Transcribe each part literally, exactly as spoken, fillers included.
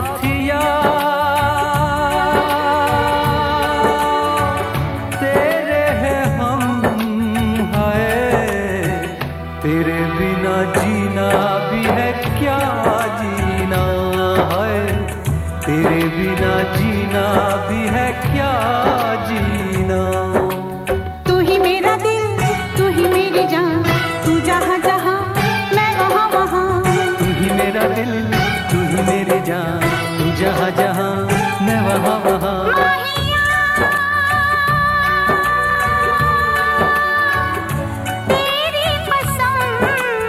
साथिया तेरे हैं हम, है तेरे बिना जीना भी है क्या जीना, है तेरे बिना जीना भी है क्या जीना। तू ही मेरा दिल, तू ही मेरी जान, तू जहाँ जहाँ मैं वहाँ वहाँ। तू ही मेरा दिल, तू ही मेरी जान, तू जहाँ जहाँ मैं वहाँ वहाँ। तेरी कसम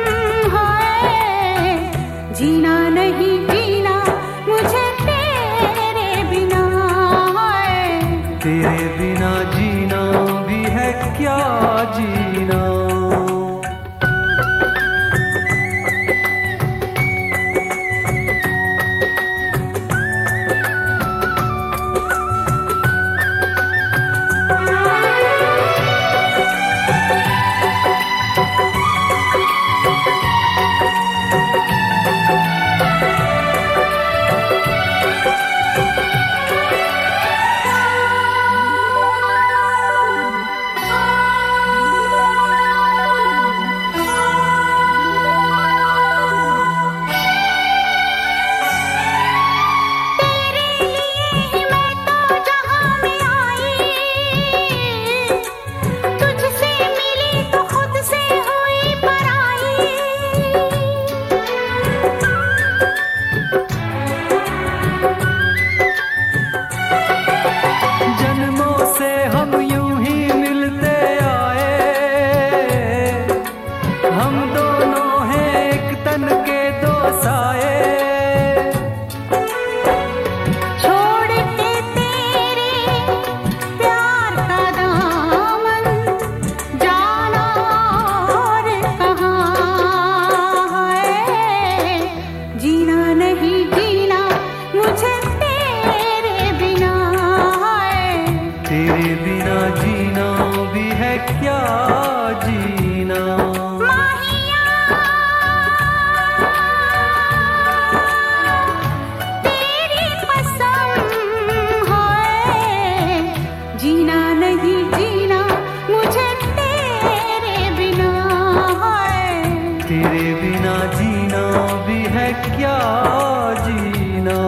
है, जीना नहीं जीना मुझे तेरे बिना, है तेरे बिना जीना भी है क्या जीना। तेरे बिना जीना भी है क्या जीना। माहिया तेरी कसम है, जीना नहीं जीना मुझे तेरे बिना, है तेरे बिना जीना भी है क्या जीना।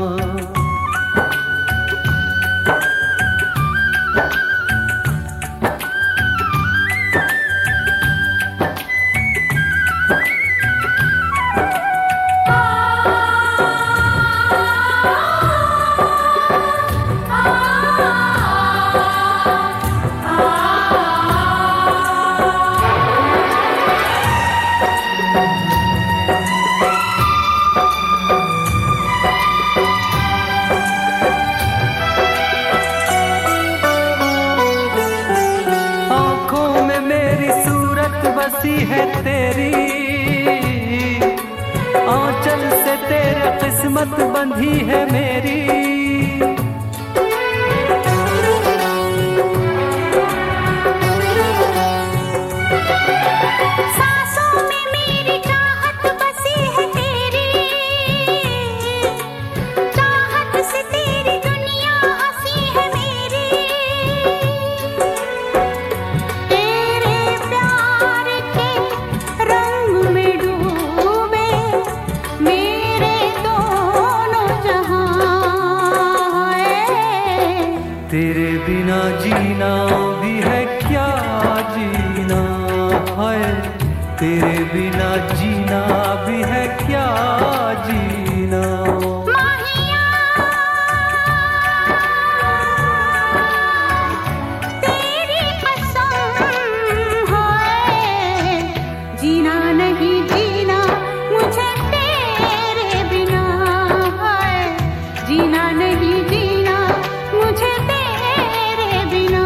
बसी है तेरी आंचल से, तेरे किस्मत बंधी है मेरी। सांसों में मेरी चाहत बसी है तेरी, चाहत से तेरी दुनिया हंसी है मेरी। तेरे प्यार के रंग में डूबे मेरे दोनों जहां, तेरे बिना जीना भी है क्या जीना, है तेरे बिना जीना भी है क्या जीना। माहिया तेरी कसम है, जीना नहीं जीना मुझे तेरे बिना, है जीना नहीं जीना मुझे तेरे बिना।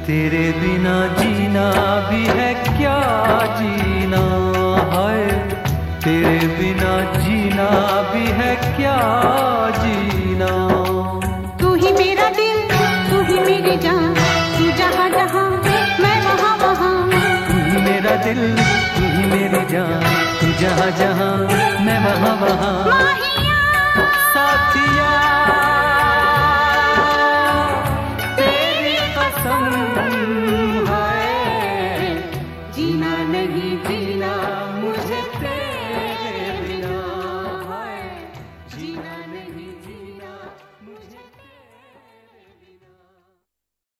तेरे बिना जीना भी है क्या जीना है, तेरे बिना जीना भी है क्या जीना। तू ही मेरा दिल, तू ही मेरी जान, तू जहाँ जहाँ मैं वहाँ वहाँ। तू ही मेरा दिल, तू ही मेरी जान, तू जहाँ जहाँ मैं वहाँ वहाँ। माहिया साथिया तेरी कसम